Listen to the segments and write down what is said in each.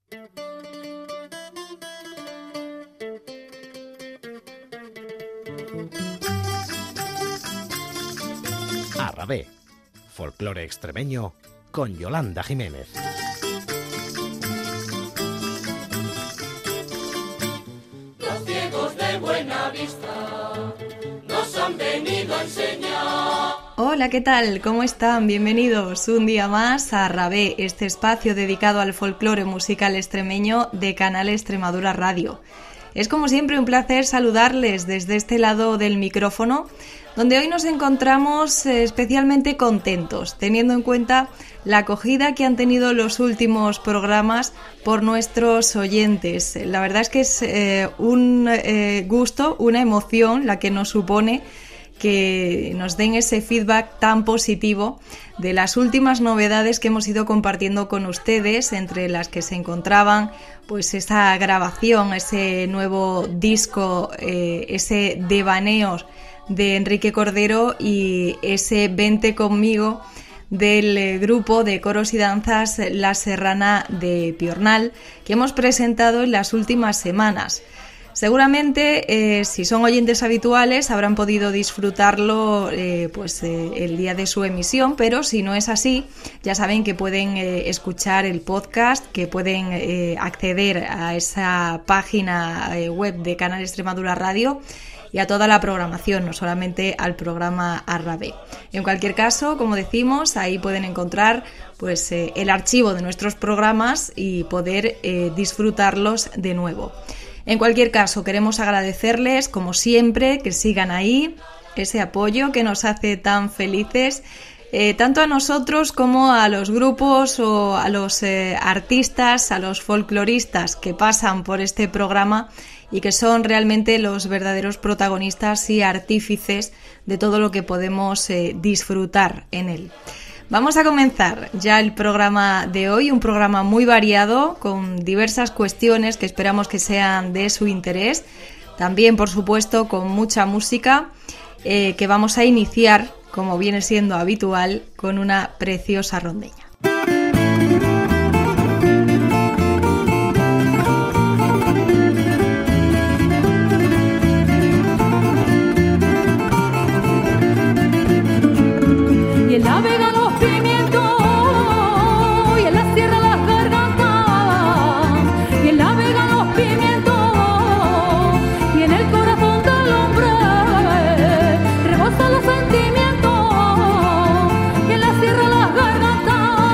Arrabé, folclore extremeño con Yolanda Jiménez. Los ciegos de buena vista nos han venido a enseñar. Hola, ¿qué tal? ¿Cómo están? Bienvenidos un día más a Arrabé, este espacio dedicado al folclore musical extremeño de Canal Extremadura Radio. Es como siempre un placer saludarles desde este lado del micrófono, donde hoy nos encontramos especialmente contentos, teniendo en cuenta la acogida que han tenido los últimos programas por nuestros oyentes. La verdad es que es un gusto, una emoción la que nos supone que nos den ese feedback tan positivo de las últimas novedades que hemos ido compartiendo con ustedes, entre las que se encontraban pues esa grabación, ese nuevo disco, ese Devaneos de Enrique Cordero y ese Vente conmigo del grupo de coros y danzas La Serrana de Piornal, que hemos presentado en las últimas semanas. Seguramente, si son oyentes habituales, habrán podido disfrutarlo el día de su emisión, pero si no es así, ya saben que pueden escuchar el podcast, que pueden acceder a esa página web de Canal Extremadura Radio y a toda la programación, no solamente al programa Arrabé. En cualquier caso, como decimos, ahí pueden encontrar pues el archivo de nuestros programas y poder disfrutarlos de nuevo. En cualquier caso, queremos agradecerles, como siempre, que sigan ahí, ese apoyo que nos hace tan felices, tanto a nosotros como a los grupos o a los artistas, a los folcloristas que pasan por este programa y que son realmente los verdaderos protagonistas y artífices de todo lo que podemos disfrutar en él. Vamos a comenzar ya el programa de hoy, un programa muy variado con diversas cuestiones que esperamos que sean de su interés. También, por supuesto, con mucha música que vamos a iniciar, como viene siendo habitual, con una preciosa rondeña. Y en la Vega los pimientos, y en la Sierra las gargantas, y en la Vega los pimientos, y en el corazón del hombre rebosan los sentimientos, y en la Sierra las gargantas,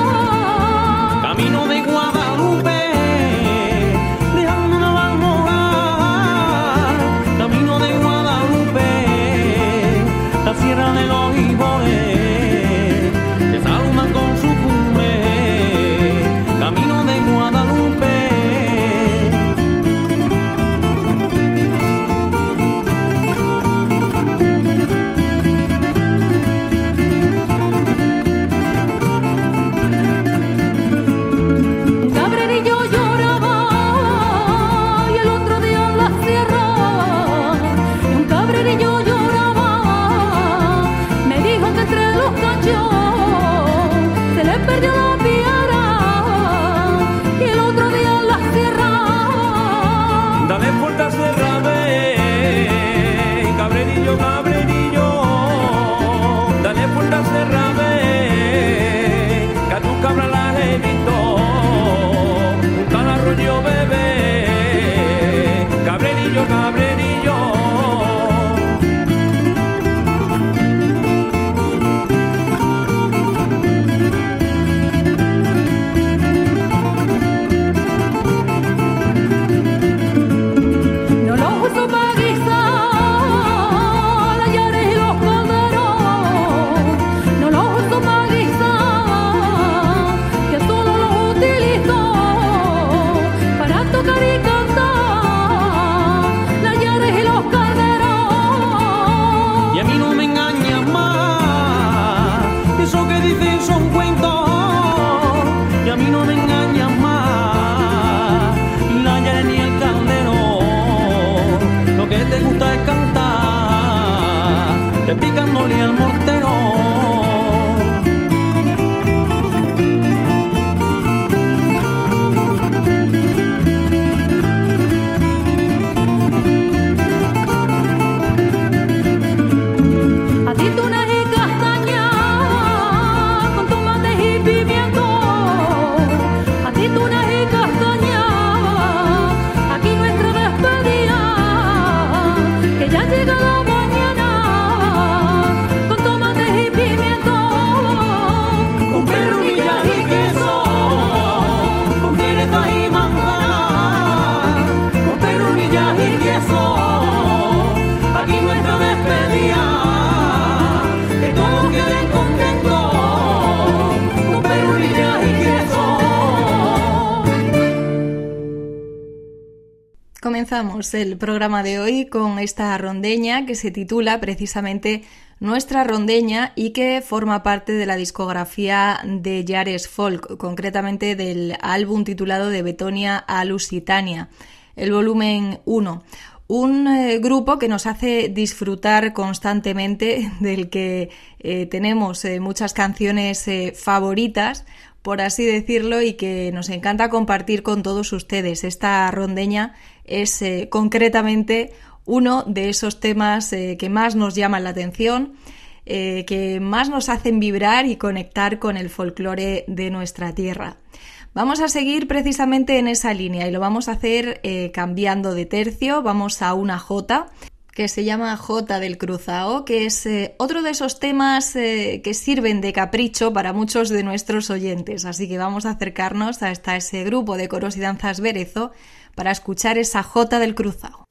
Comenzamos el programa de hoy con esta rondeña que se titula precisamente Nuestra Rondeña y que forma parte de la discografía de Yares Folk, concretamente del álbum titulado De Betonia a Lusitania, el volumen 1. Un grupo que nos hace disfrutar constantemente, del que tenemos muchas canciones favoritas, por así decirlo, y que nos encanta compartir con todos ustedes. Esta rondeña es concretamente uno de esos temas que más nos llaman la atención, que más nos hacen vibrar y conectar con el folclore de nuestra tierra. Vamos a seguir precisamente en esa línea y lo vamos a hacer cambiando de tercio. Vamos a una jota que se llama Jota del Cruzao, que es otro de esos temas que sirven de capricho para muchos de nuestros oyentes. Así que vamos a acercarnos hasta ese grupo de coros y danzas Berezo para escuchar esa Jota del Cruzao.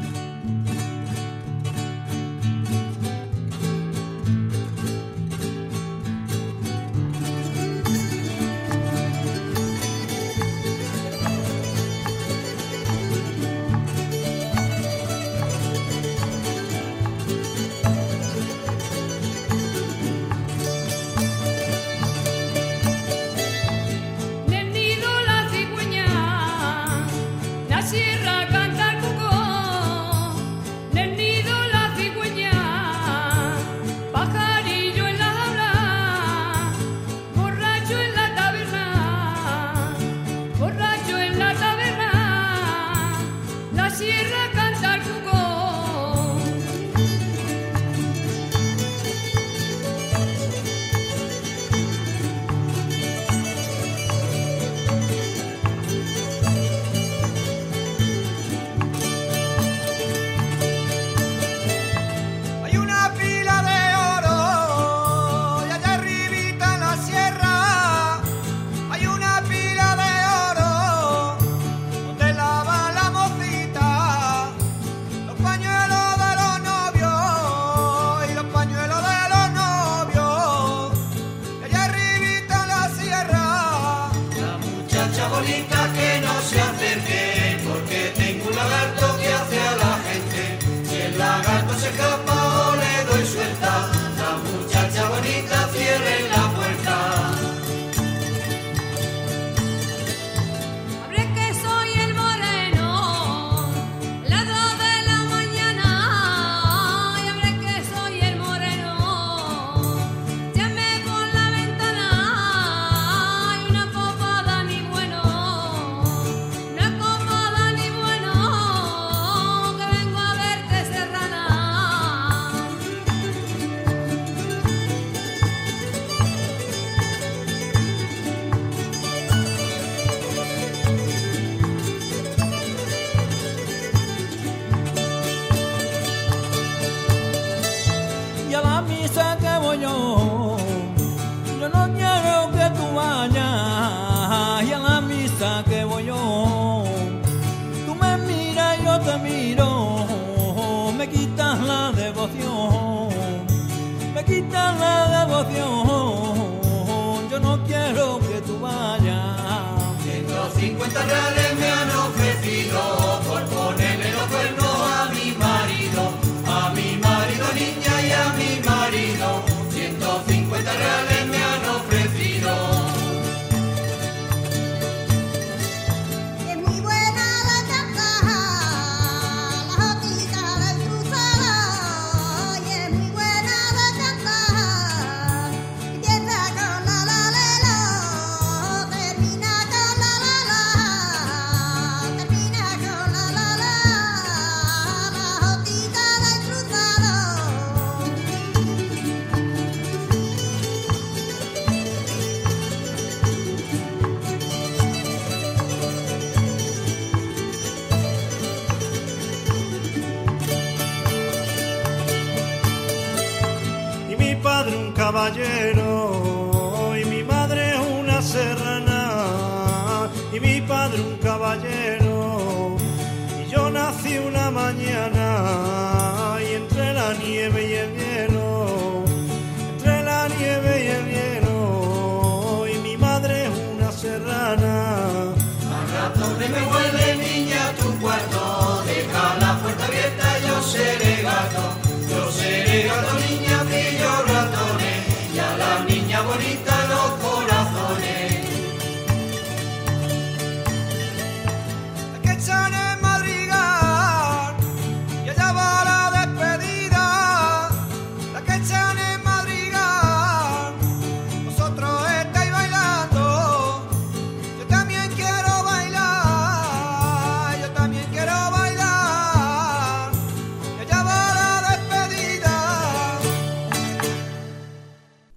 Yo no quiero que tú vayas. 150 reales me han ofrecido por ponerle los cuernos a mi marido niña y a mi marido. 150 reales me han ofrecido. Caballero y mi madre es una serrana y mi padre un caballero y yo nací una mañana y entre la nieve y el hielo, entre la nieve y el hielo y mi madre es una serrana. Al rato me vuelve niña a tu cuarto.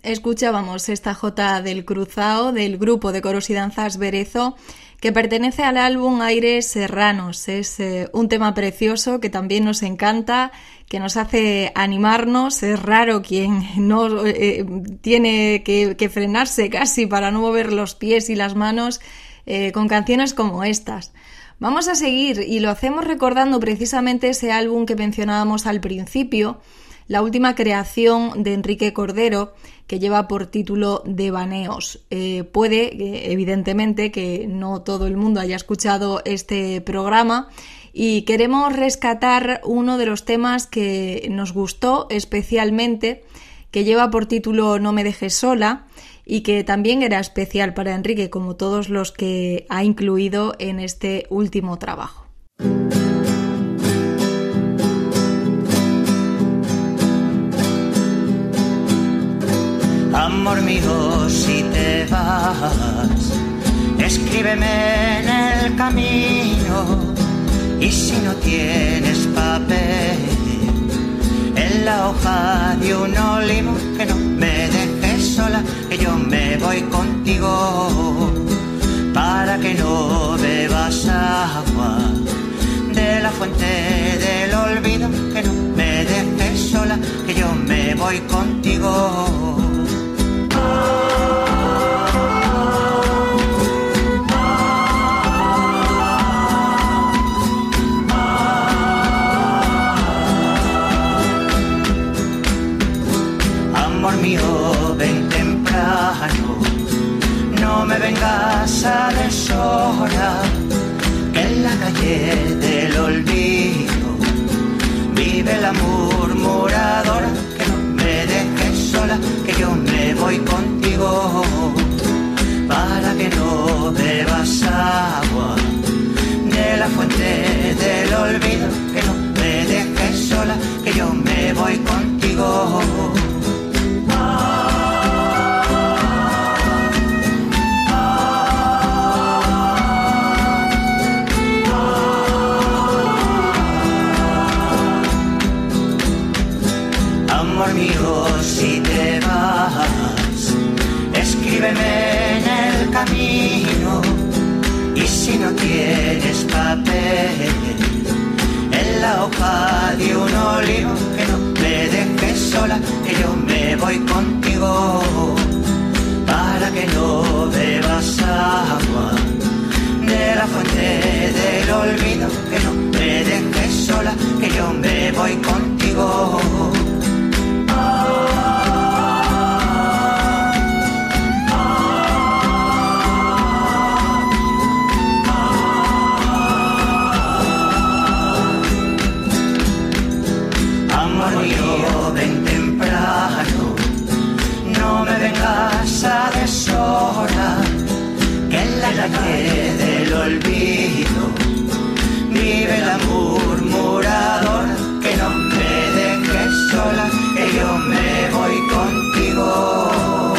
Escuchábamos esta jota del Cruzao, del grupo de coros y danzas Berezo, que pertenece al álbum Aires Serranos. Es un tema precioso que también nos encanta, que nos hace animarnos. Es raro quien no tiene que frenarse casi para no mover los pies y las manos con canciones como estas. Vamos a seguir y lo hacemos recordando precisamente ese álbum que mencionábamos al principio, la última creación de Enrique Cordero, que lleva por título Devaneos. Puede, evidentemente, que no todo el mundo haya escuchado este programa y queremos rescatar uno de los temas que nos gustó especialmente, que lleva por título No me dejes sola y que también era especial para Enrique, como todos los que ha incluido en este último trabajo. Amor mío, si te vas, escríbeme en el camino, y si no tienes papel, en la hoja de un olivo, que no me dejes sola, que yo me voy contigo, para que no bebas agua de la fuente del olvido, que no me dejes sola, que yo me voy contigo. Amor mío, ven temprano, no me vengas a deshora, que en la calle del olvido vive la murmuradora, que no me dejes sola, que yo me voy contigo, para que no bebas agua de la fuente del olvido, que no me dejes sola, que yo me voy contigo. Amor mío, si te vas, escríbeme en el camino, y si no tienes papel, en la hoja de un olivo, que no me dejes sola, que yo me voy contigo, para que no bebas agua de la fuente del olvido, que no me dejes sola, que yo me voy contigo. Amor mío, ven temprano, no me vengas a deshora, que en la calle del olvido vive la murmuradora, que no me dejes sola, que yo me voy contigo.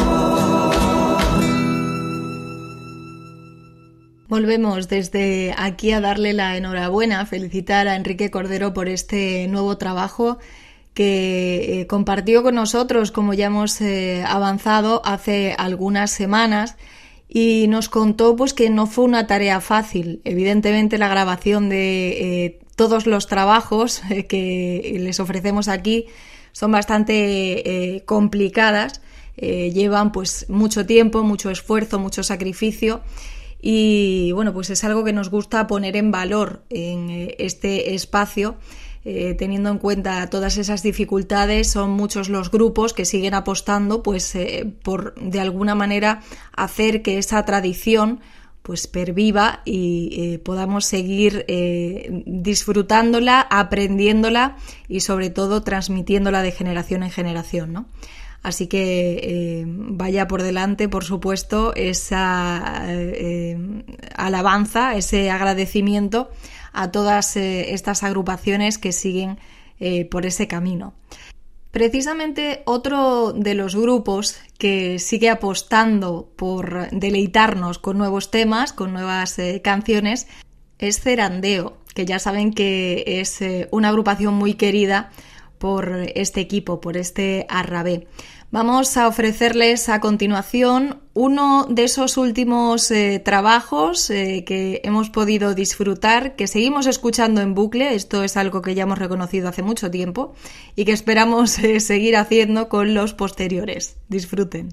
Volvemos desde aquí a darle la enhorabuena, a felicitar a Enrique Cordero por este nuevo trabajo que compartió con nosotros, como ya hemos avanzado hace algunas semanas, y nos contó pues que no fue una tarea fácil. Evidentemente la grabación de todos los trabajos que les ofrecemos aquí son bastante complicadas, llevan pues mucho tiempo, mucho esfuerzo, mucho sacrificio, y bueno, pues es algo que nos gusta poner en valor en este espacio. Teniendo en cuenta todas esas dificultades, son muchos los grupos que siguen apostando pues por de alguna manera hacer que esa tradición pues perviva y podamos seguir disfrutándola, aprendiéndola y sobre todo transmitiéndola de generación en generación, ¿no? Así que vaya por delante, por supuesto, esa alabanza, ese agradecimiento a todas estas agrupaciones que siguen por ese camino. Precisamente otro de los grupos que sigue apostando por deleitarnos con nuevos temas, con nuevas canciones, es Cerandeo, que ya saben que es una agrupación muy querida por este equipo, por este Arrabé. Vamos a ofrecerles a continuación uno de esos últimos trabajos que hemos podido disfrutar, que seguimos escuchando en bucle. Esto es algo que ya hemos reconocido hace mucho tiempo y que esperamos seguir haciendo con los posteriores. Disfruten.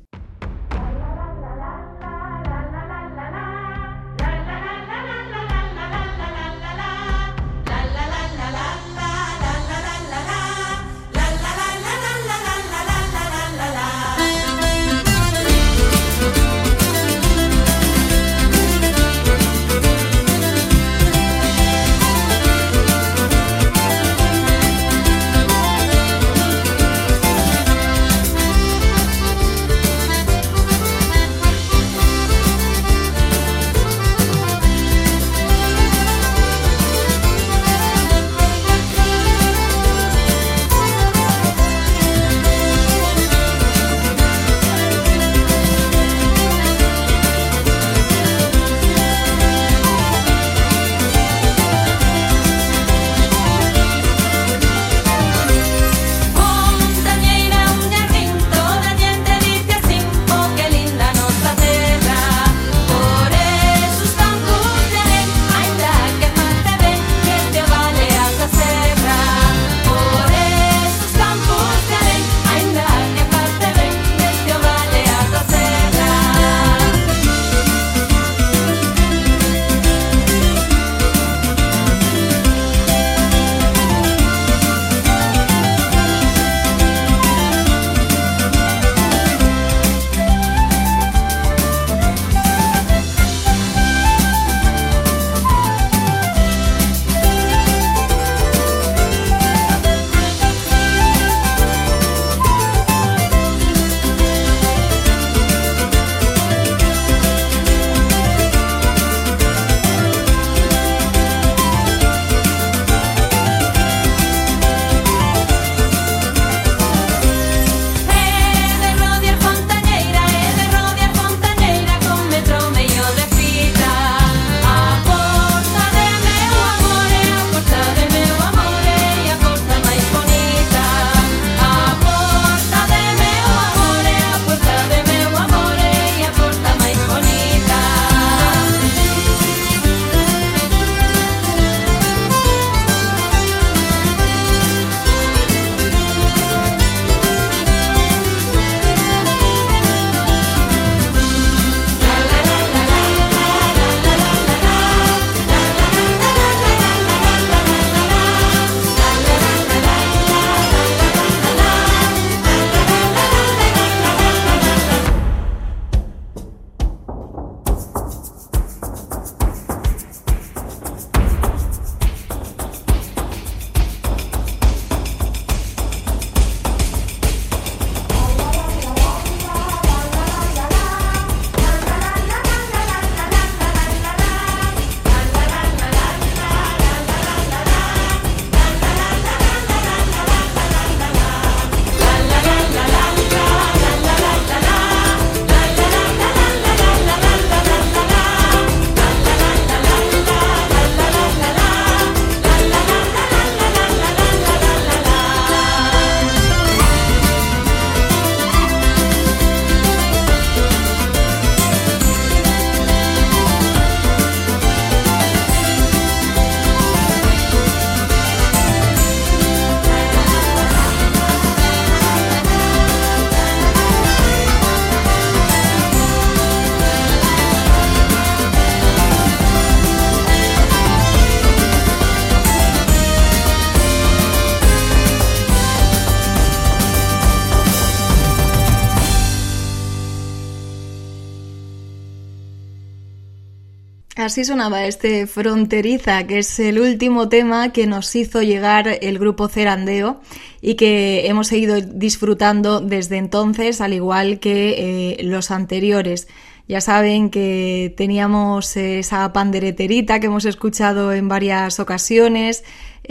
Así sonaba este Fronteriza, que es el último tema que nos hizo llegar el grupo Cerandeo y que hemos seguido disfrutando desde entonces, al igual que los anteriores. Ya saben que teníamos esa pandereterita que hemos escuchado en varias ocasiones,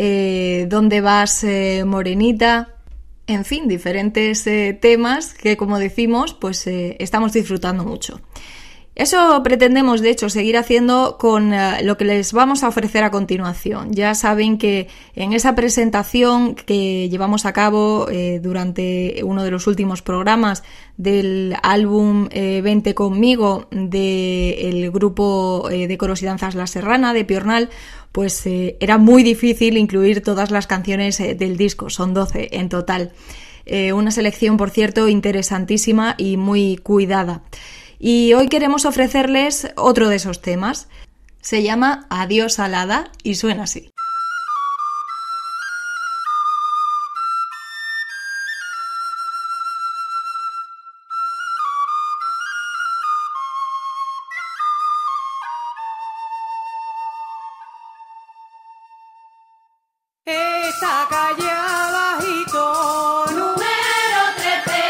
¿Dónde vas, morenita? En fin, diferentes temas que, como decimos, pues estamos disfrutando mucho. Eso pretendemos, de hecho, seguir haciendo con lo que les vamos a ofrecer a continuación. Ya saben que en esa presentación que llevamos a cabo durante uno de los últimos programas del álbum Vente conmigo del grupo de coros y danzas La Serrana de Piornal, pues era muy difícil incluir todas las canciones del disco, son 12 en total. Una selección, por cierto, interesantísima y muy cuidada. Y hoy queremos ofrecerles otro de esos temas. Se llama Adiós Alada y suena así. Esta calle abajito, Número 13,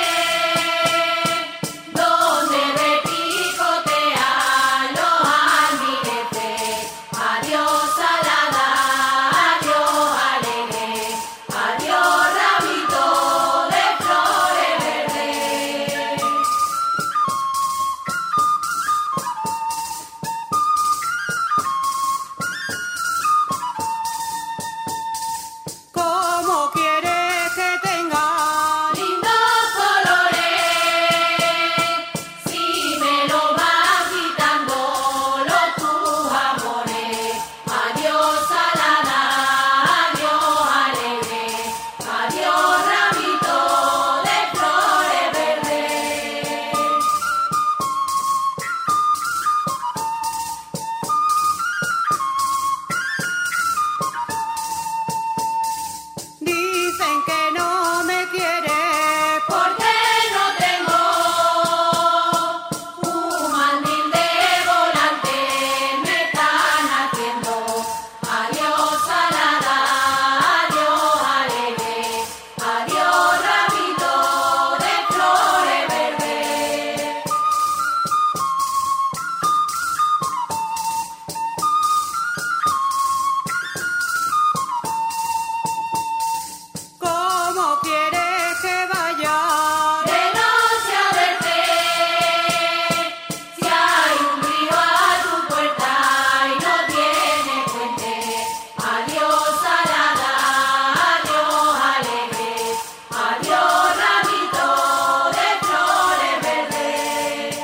donde de picotean los almireces. Adiós Alada, adiós alegre, adiós ramito de flores verdes. ¿cómo quieres que tenga? Lindos colores, si me lo vas quitando los tus amores. Adiós Alada, adiós alegre, adiós ramito de flores verdes. Dicen que no me quieres, Porque no tengo un mandil de volante, me están haciendo. Adiós Alada, adiós alegre, adiós ramito de flores verdes. ¿cómo quieres que vaya? De noche a verte, si hay un río a tu puerta y no tiene puente. Adiós Alada, adiós alegre, adiós ramito de flores verdes.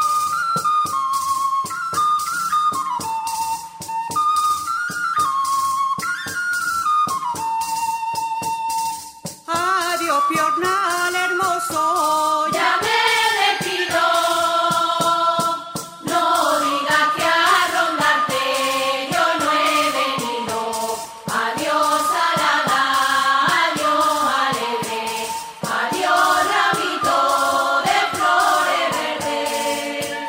Adiós Piornal hermoso, Ya me despido, no digas que a rondarte yo no he venido. Adiós Alada, adiós alegre, adiós ramito de flores verdes.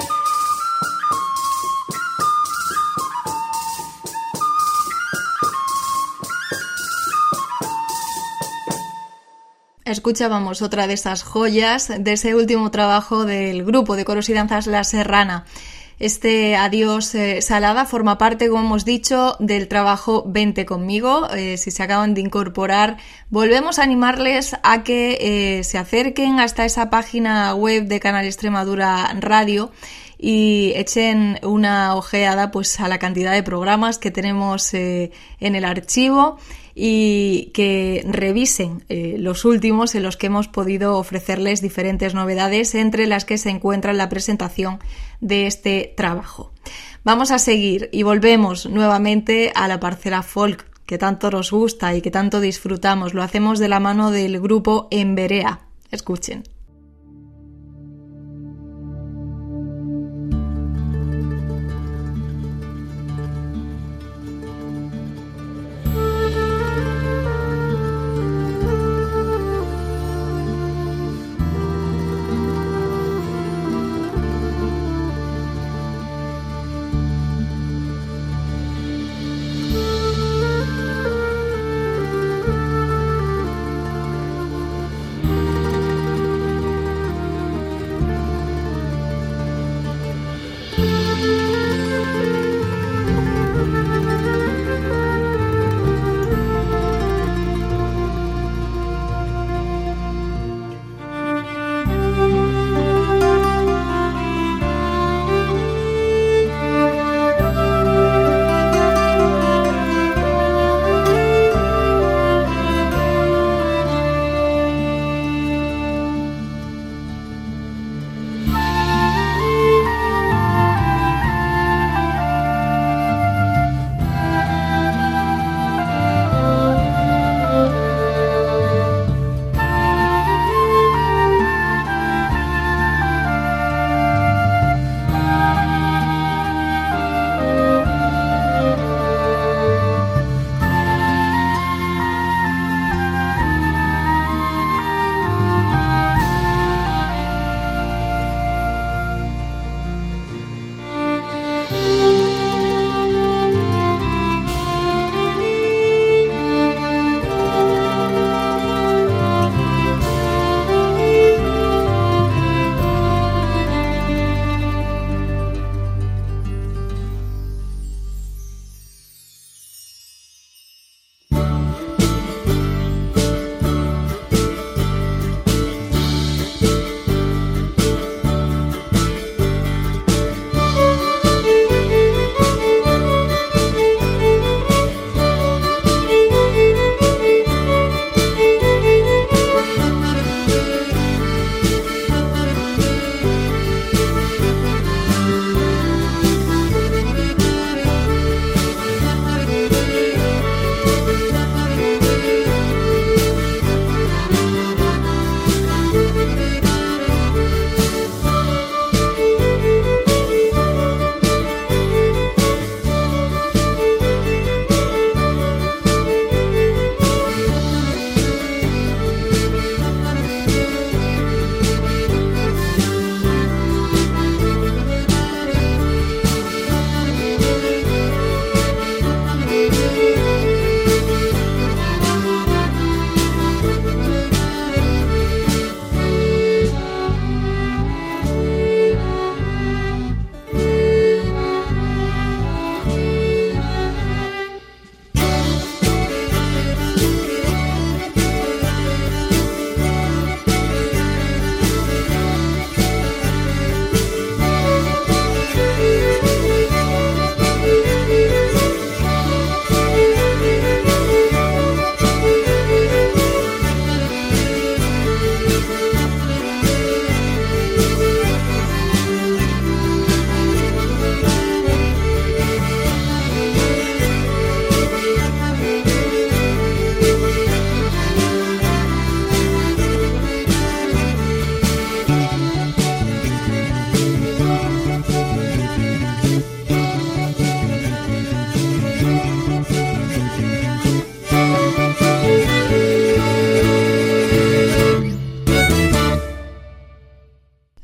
Escuchábamos otra de esas joyas de ese último trabajo del grupo de coros y danzas La Serrana. Este Adiós Salada forma parte, como hemos dicho, del trabajo Vente conmigo. Si se acaban de incorporar, volvemos a animarles a que se acerquen hasta esa página web de Canal Extremadura Radio y echen una ojeada pues a la cantidad de programas que tenemos en el archivo y que revisen los últimos en los que hemos podido ofrecerles diferentes novedades, entre las que se encuentra la presentación de este trabajo. Vamos a seguir y volvemos nuevamente a la parcela folk que tanto nos gusta y que tanto disfrutamos. Lo hacemos de la mano del grupo Emberea. Escuchen.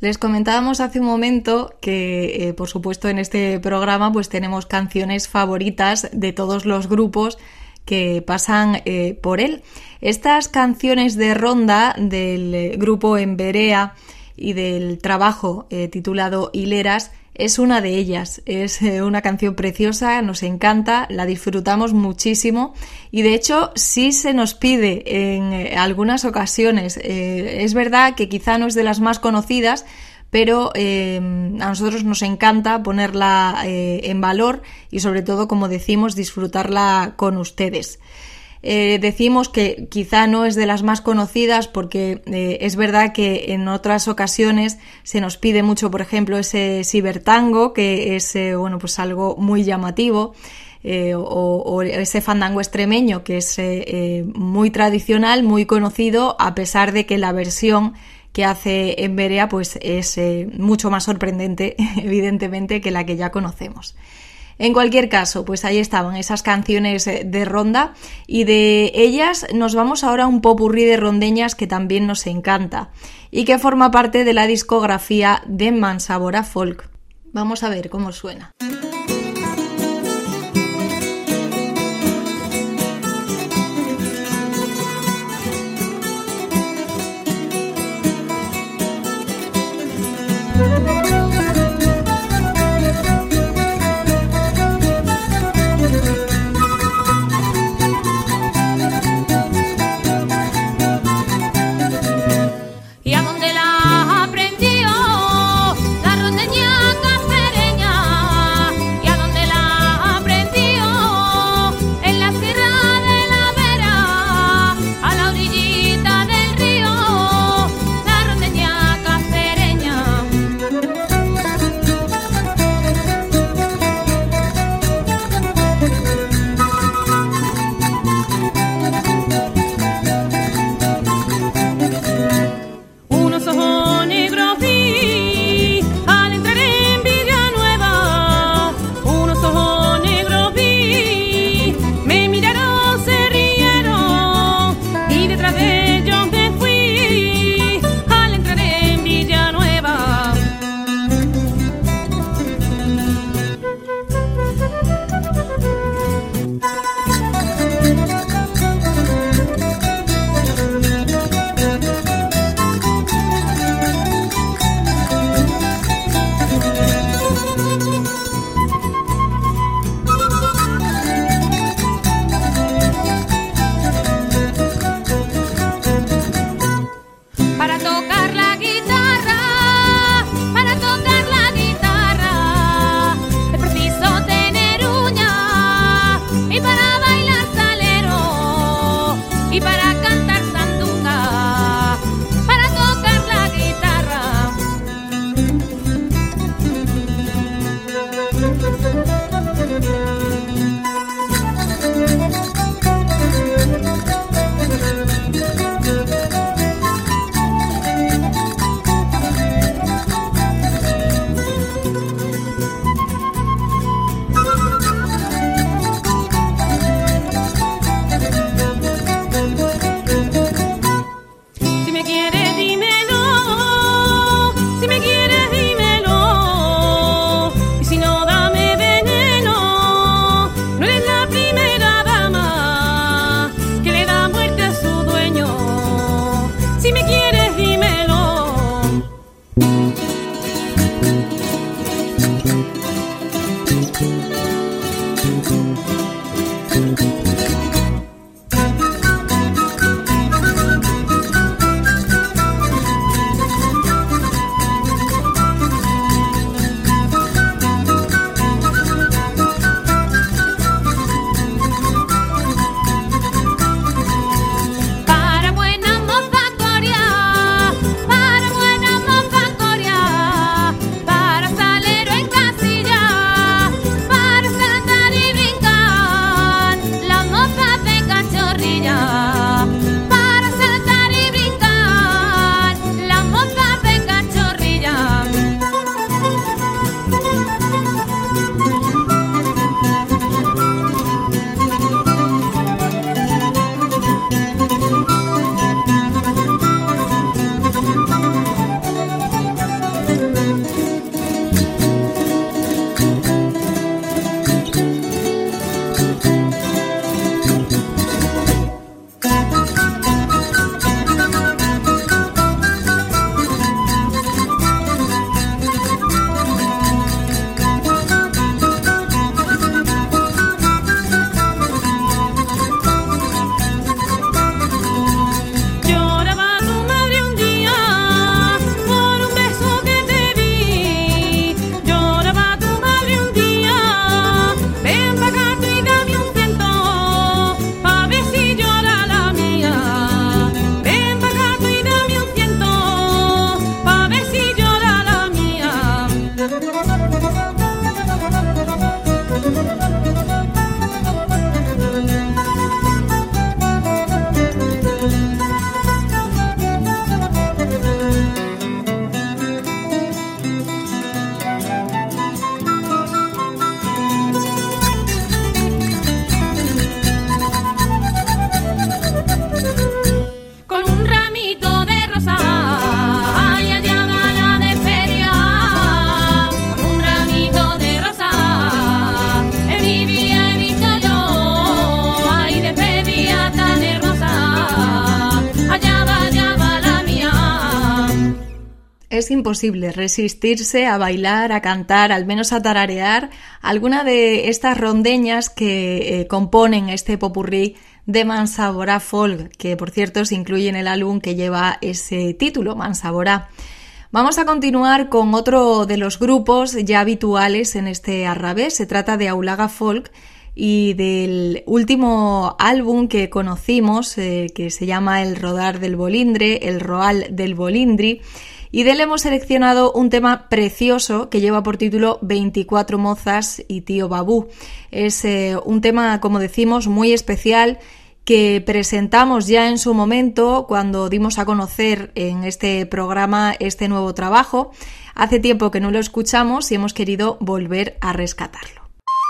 Les comentábamos hace un momento que, por supuesto, en este programa pues tenemos canciones favoritas de todos los grupos que pasan por él. Estas canciones de ronda del grupo Emberea y del trabajo titulado Hileras es una de ellas. Es una canción preciosa, nos encanta, la disfrutamos muchísimo y de hecho sí se nos pide en algunas ocasiones. Es verdad que quizá no es de las más conocidas, pero a nosotros nos encanta ponerla en valor y sobre todo, como decimos, disfrutarla con ustedes. Decimos que quizá no es de las más conocidas porque es verdad que en otras ocasiones se nos pide mucho, por ejemplo, ese cibertango, que es pues algo muy llamativo, o ese fandango extremeño, que es muy tradicional, muy conocido, a pesar de que la versión que hace Emberea pues es mucho más sorprendente, evidentemente, que la que ya conocemos. En cualquier caso, pues ahí estaban esas canciones de ronda y de ellas nos vamos ahora a un popurrí de rondeñas que también nos encanta y que forma parte de la discografía de Mansabora Folk. Vamos a ver cómo suena. La es imposible resistirse a bailar, a cantar, al menos a tararear alguna de estas rondeñas que componen este popurrí de Mansaborà Folk, que por cierto se incluye en el álbum que lleva ese título, Mansaborà. Vamos a continuar con otro de los grupos ya habituales en este Arrabé. Se trata de Aulaga Folk y del último álbum que conocimos, que se llama El Rodar del Bolindre, El Roal del Bolindri, y de él hemos seleccionado un tema precioso que lleva por título 24 mozas y tío Babú. Es un tema, como decimos, muy especial, que presentamos ya en su momento cuando dimos a conocer en este programa este nuevo trabajo. Hace tiempo que no lo escuchamos y hemos querido volver a rescatarlo.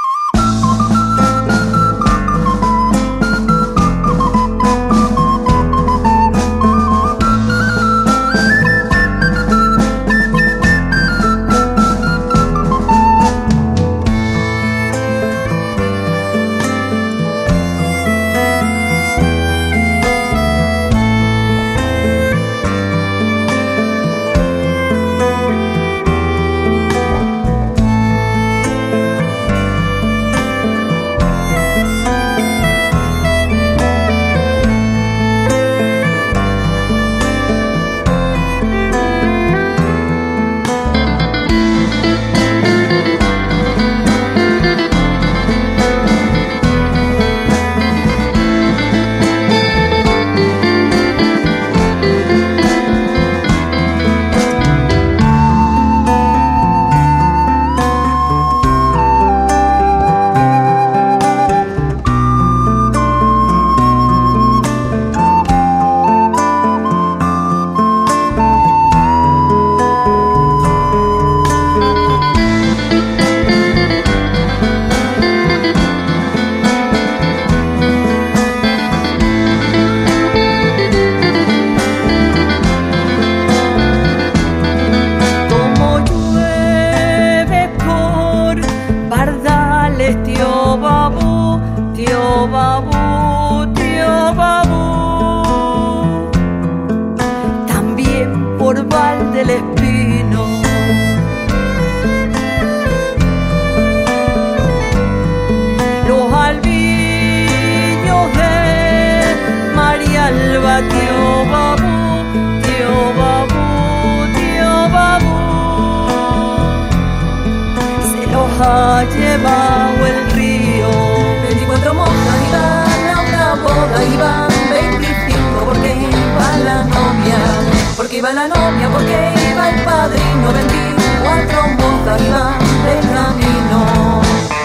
Llevado el río, 24 mozas iban a una boda, iban 25 porque iba la novia, porque iba la novia, porque iba el padrino, 24 mozas iban de camino.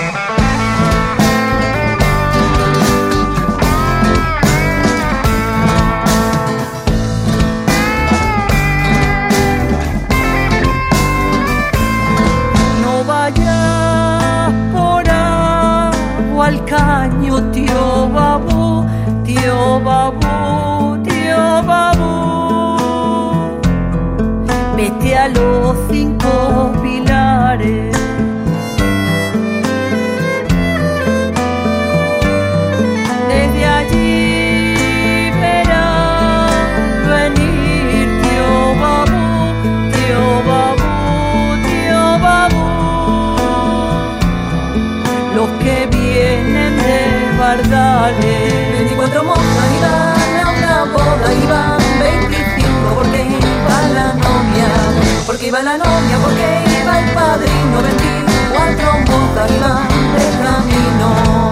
Al caño, tío Babú, tío Babú, tío Babú. Vete a los 5 pilares. Desde allí verás venir tío Babú, tío Babú, tío Babú. Los que vienen de Bardales, 24 mozas iban a una boda, iban 25 porque iba la novia, porque iba la novia, porque iba el padrino, 24 mozas iban de camino.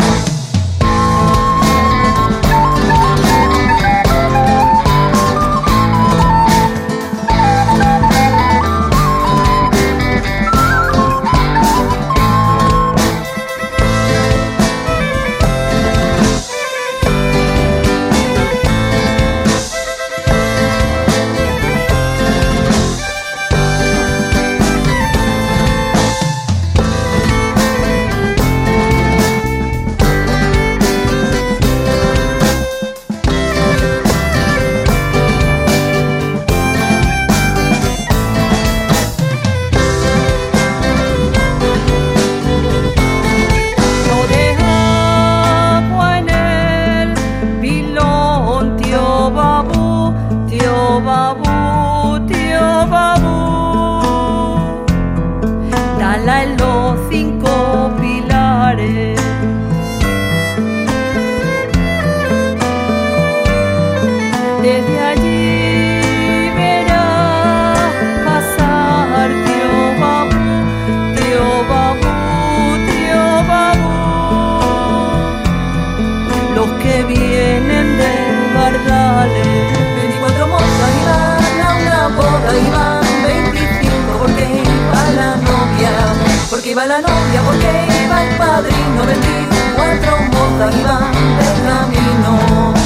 iba la novia, porque iba el padrino, 24 mozas iban de camino.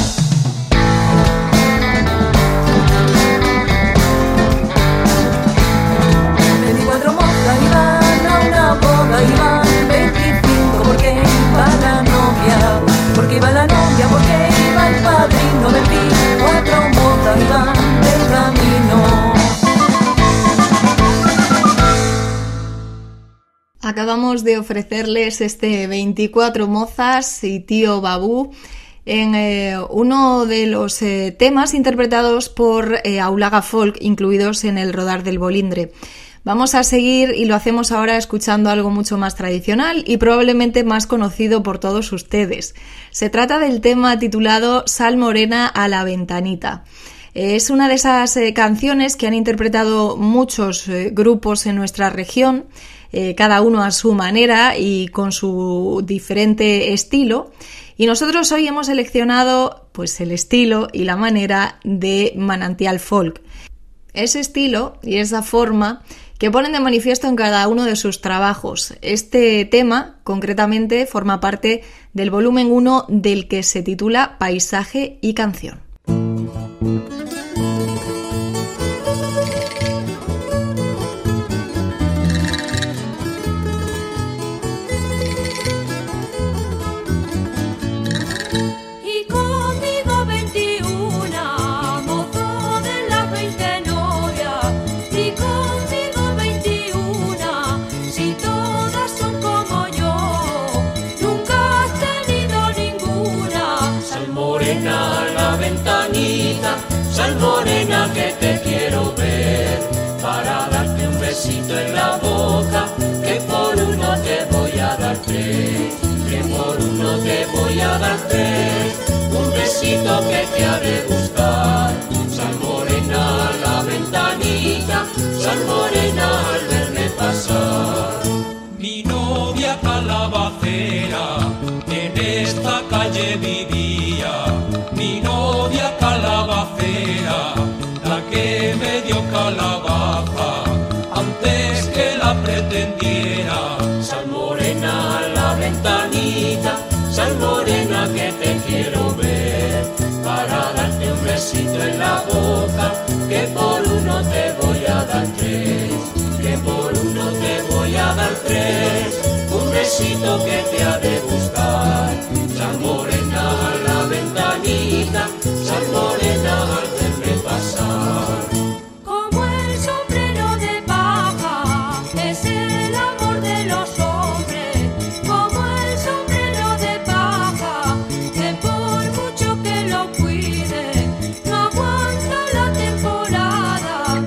24 mozas iban a una boda, iban 25, porque iba la novia, porque iba la novia, porque iba el padrino, 24 mozas iban de camino. Acabamos de ofrecerles este 24 mozas y Tío Babú en uno de los temas interpretados por Aulaga Folk, incluidos en el Rodar del Bolindre. Vamos a seguir y lo hacemos ahora escuchando algo mucho más tradicional y probablemente más conocido por todos ustedes. Se trata del tema titulado Sal Morena a la Ventanita. Es una de esas canciones que han interpretado muchos grupos en nuestra región, cada uno a su manera y con su diferente estilo. Y nosotros hoy hemos seleccionado pues el estilo y la manera de Manantial Folk. Ese estilo y esa forma que ponen de manifiesto en cada uno de sus trabajos. Este tema, concretamente, forma parte del volumen 1 del que se titula Paisaje y Canción. Sal morena que te quiero ver, para darte un besito en la boca, que por uno te voy a dar tres, que por uno te voy a dar tres, un besito que te ha de gustar. Sal morena a la ventanita, sal morena al verme pasar. Mi novia calabacera en esta calle vivía, mi novia calabacera, la que me dio calabaza antes que la pretendiera. Sal morena a la ventanita, sal morena que te quiero ver, para darte un besito en la boca, que por uno te voy a dar tres, que por uno te voy a dar tres, un besito que te ha de gustar. Sal morena a la ventanita, sal morena al verme pasar. Como el sombrero de paja es el amor de los hombres, como el sombrero de paja, que por mucho que lo cuide, no aguanta la temporada.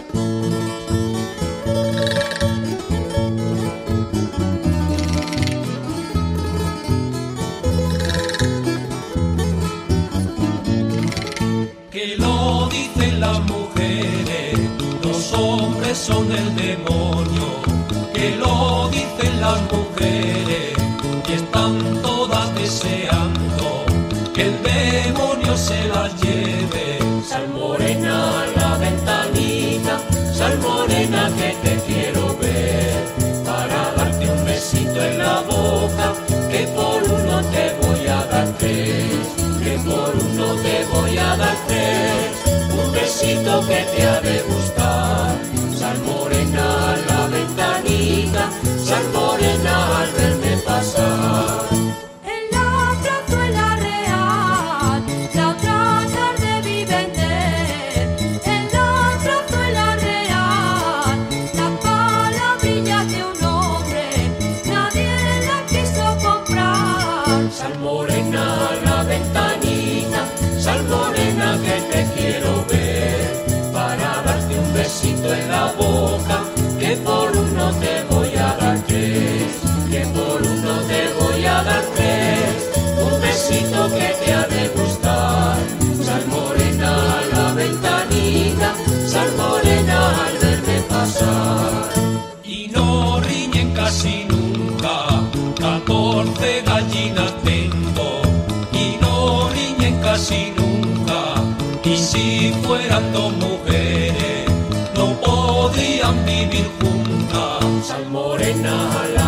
Que lo dicen las mujeres, los hombres son el demonio. Que lo dicen las mujeres, y están todas deseando que el demonio se las lleve. Sal morena a la ventanita, sal morena que te quiero ver, para darte un besito en la boca, que por uno te voy a dar tres, que por uno te voy a dar tres, un besito que te ha de gustar. Sal morena a la ventanita, sal morena al verme pasar. En la plazuela real, la otra tarde vi vender. En la plazuela real, las palabrillas de un hombre, nadie la quiso comprar. Sal morena a la ventanita, sal morena que te quiero ver, para darte un besito en la boca, que por uno te voy a dar tres, que por uno te voy a dar tres, un besito que te ha de gustar. Sal morena a la ventanita, sal morena al verme pasar. Y no riñen casi nunca, 14 gallinas tengo, y no riñen casi nunca, y si fueran dos mujeres no podrían vivir juntas. Sal morena a la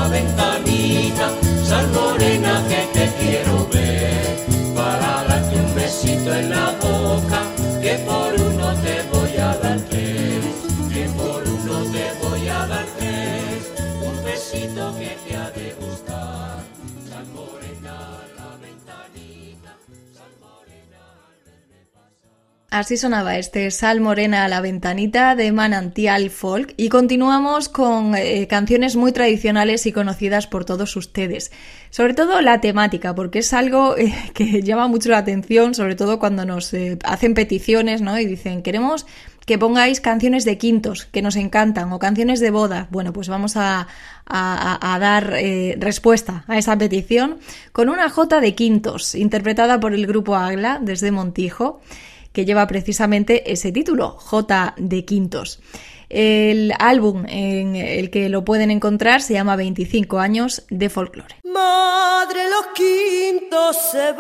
Así sonaba este Sal Morena a la ventanita de Manantial Folk y continuamos con canciones muy tradicionales y conocidas por todos ustedes. Sobre todo la temática, porque es algo que llama mucho la atención, sobre todo cuando nos hacen peticiones, ¿no? Y dicen, queremos que pongáis canciones de quintos, que nos encantan, o canciones de boda. Bueno, pues vamos a dar respuesta a esa petición con una jota de quintos, interpretada por el grupo Agla desde Montijo, que lleva precisamente ese título, Jota de Quintos. El álbum en el que lo pueden encontrar se llama 25 años de folclore. Madre, los quintos se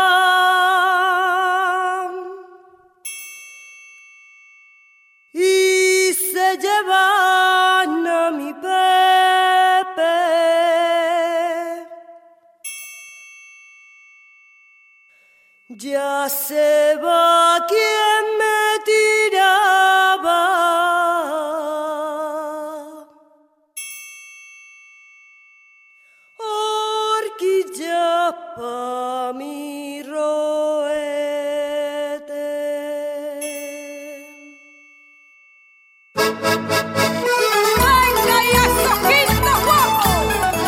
van y se llevan a mi Pepe. Ya se va quien me tiraba, horquilla pa' mi roete. ¡Venga y esos quintos guapos!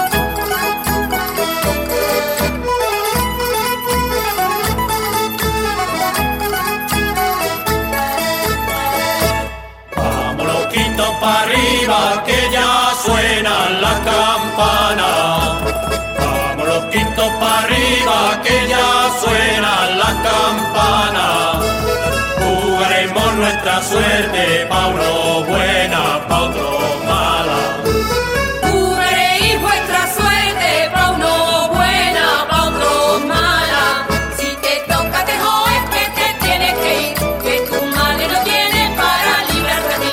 Pa' arriba que ya suenan las campanas. Vamos los quintos pa' arriba que ya suenan las campanas. Jugaremos nuestra suerte pa' uno buena, pa' otro mala. Jugaréis vuestra suerte pa' uno buena, pa' otro mala. Si te toca te jodes que te tienes que ir, que tu madre no tiene para librarte a ti.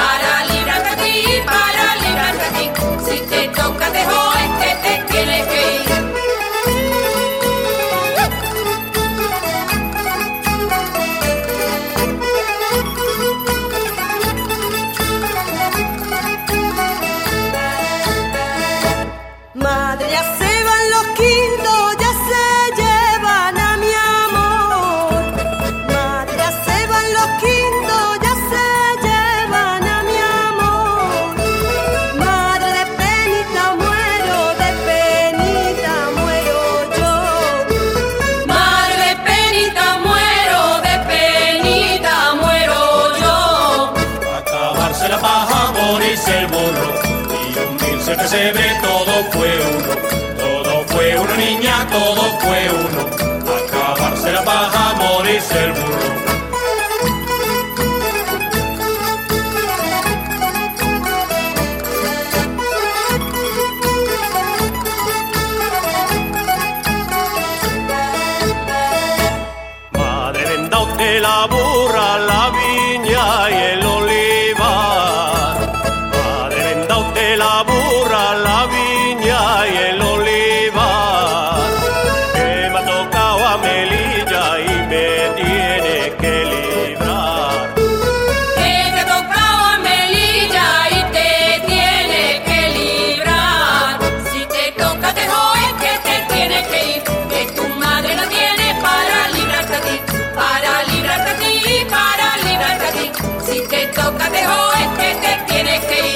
Si te toca te jodes que te tienes que ir. Madre, ya se van los quintos, ya se llevan a mi amor. Madre, ya se van los quintos, ya se llevan a mi amor. Madre, de penita muero yo. Madre, de penita muero yo. Acabarse la paja, morirse el burro y hundirse el pesebre, todo fue uno, niña, todo fue uno. Acabarse la paja, morirse el burro. Madre, venda usted la burra, la viña y el olivar. Madre, venda usted la burra, la viña y el olivar. Que me ha tocado a Melilla y me tiene que librar. Que te ha tocado a Melilla y te tiene que librar. Si te toca te jodes que te tienes que ir, que tu madre no tiene para librarte a ti, para librarte a ti, para librarte a ti. Si te toca te jodes que te tienes que ir.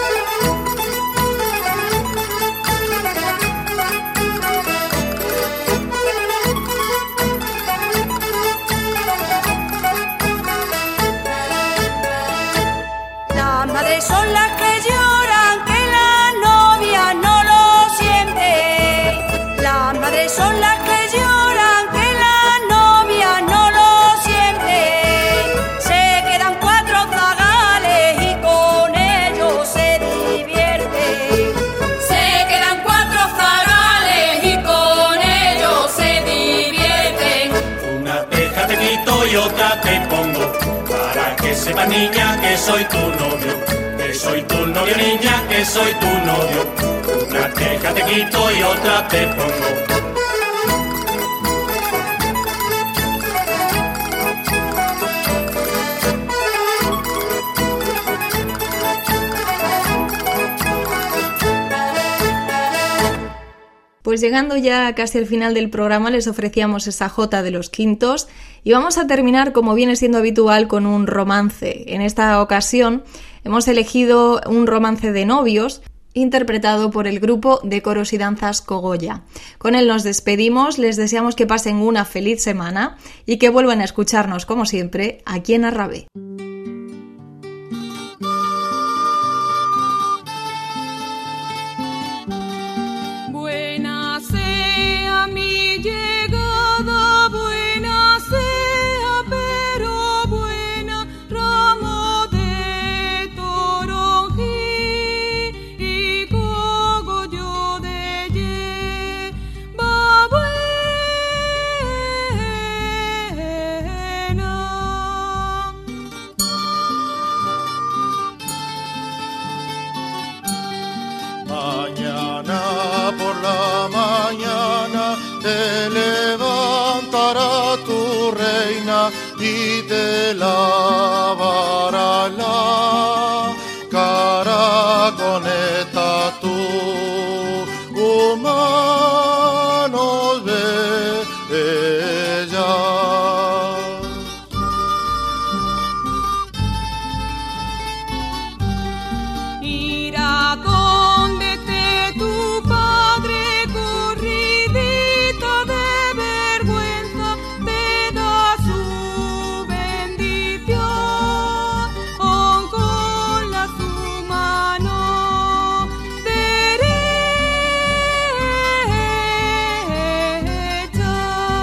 Las madres son las que lloran, que la novia no lo siente. Las madres son las que lloran, que la novia no lo siente. Se quedan 4 zagales y con ellos se divierte. Se quedan 4 zagales y con ellos se divierten. Una teja te quito y otra te pongo, para que sepas, niña, que soy tu novio. Que soy tu novio, niña, que soy tu novio. Una teja te quito y otra te pongo. Pues llegando ya casi al final del programa les ofrecíamos esa jota de Los Quintos y vamos a terminar, como viene siendo habitual, con un romance. En esta ocasión hemos elegido un romance de novios interpretado por el grupo de coros y danzas Cogolla. Con él nos despedimos, les deseamos que pasen una feliz semana y que vuelvan a escucharnos como siempre aquí en Arrabé. Buena sea mi llegada, buena sea, pero buena, ramo de toronjí y cogollo de hierba buena. Mañana por la mañana te levantará tu reina y te lavará la cara con esta tu manos bellas. Irá donde esté tu padre, corridita de vergüenza, te da su bendición con la su mano derecha.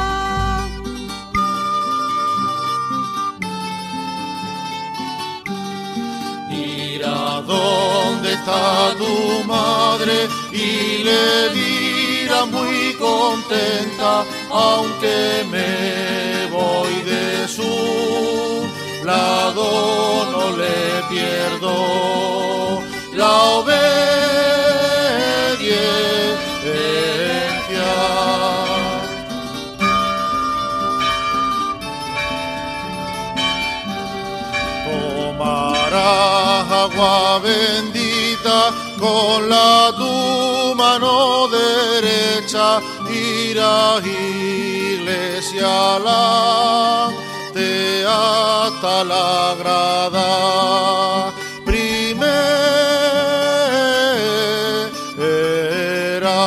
Irá donde está tu madre y le dirá muy contenta, aunque me voy de su lado no le pierdo la obediencia. Tomarás agua bendita con la tu mano derecha, irás iglesia hasta la grada primera.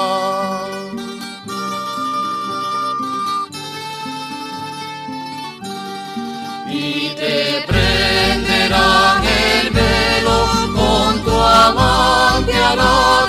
Y te prenderán el velo con tu amante a la